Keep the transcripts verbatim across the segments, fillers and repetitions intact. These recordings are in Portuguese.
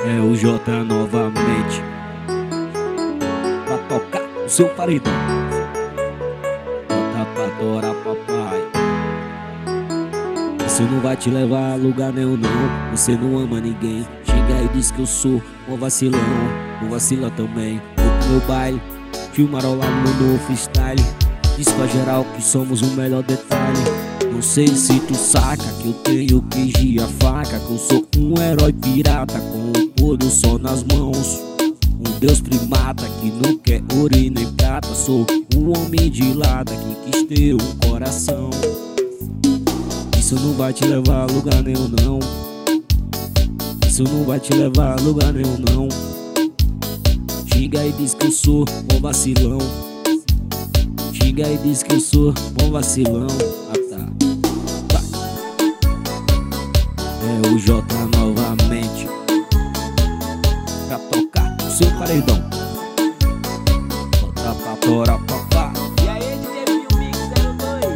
É o J novamente pra tocar o seu paredão. Bota pra adorar papai. Isso não vai te levar a lugar nenhum não. Você não ama ninguém. Chega e diz que eu sou um vacilão. Um vacila também. Vou pro meu baile, filmarola no freestyle. Diz pra geral que somos o melhor detalhe. Não sei se tu saca que eu tenho queijo e a faca, que eu sou um herói pirata com o pôr do sol nas mãos. Um deus primata que não quer ouro e nem prata. Sou um homem de lata que quis ter um coração. Isso não vai te levar a lugar nenhum não. Isso não vai te levar a lugar nenhum não. Xinga e diz que eu sou um vacilão. Xinga e diz que eu sou um vacilão. Ah tá, vai. É o J novamente pra tocar o seu paredão. Bota pra torar papá. E aí, D J Pio Mix zero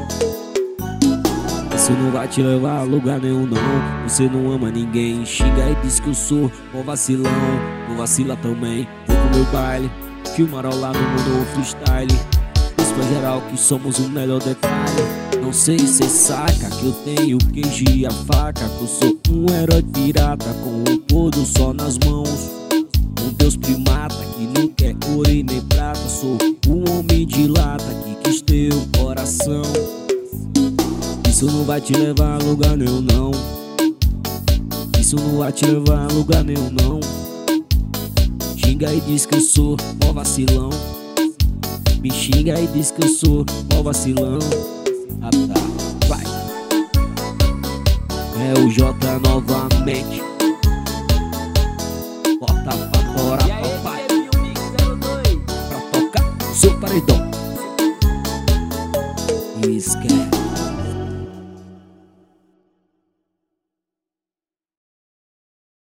dois. Isso não vai te levar a lugar nenhum não. Você não ama ninguém. Xinga e diz que eu sou um vacilão. Não vacila também. Vou pro meu baile, filmarola no mundo freestyle. Diz pra geral que somos o melhor detalhe. Não sei se saca que eu tenho o queijo e a faca, que eu sou um herói pirata com o pôr do sol nas mãos. Um deus primata que não quer ouro e nem prata. Sou um homem de lata que quis ter um coração. Isso não vai te levar a lugar nenhum não. Isso não vai te levar a lugar nenhum não. Xinga e diz que eu sou mó vacilão. Me xinga e diz que eu sou mó vacilão. Ah tá, vai. É o J novamente. Bota pra fora E aí, papai. D J Pio Mix zero dois. Pra tocar o seu paredão. E esquece.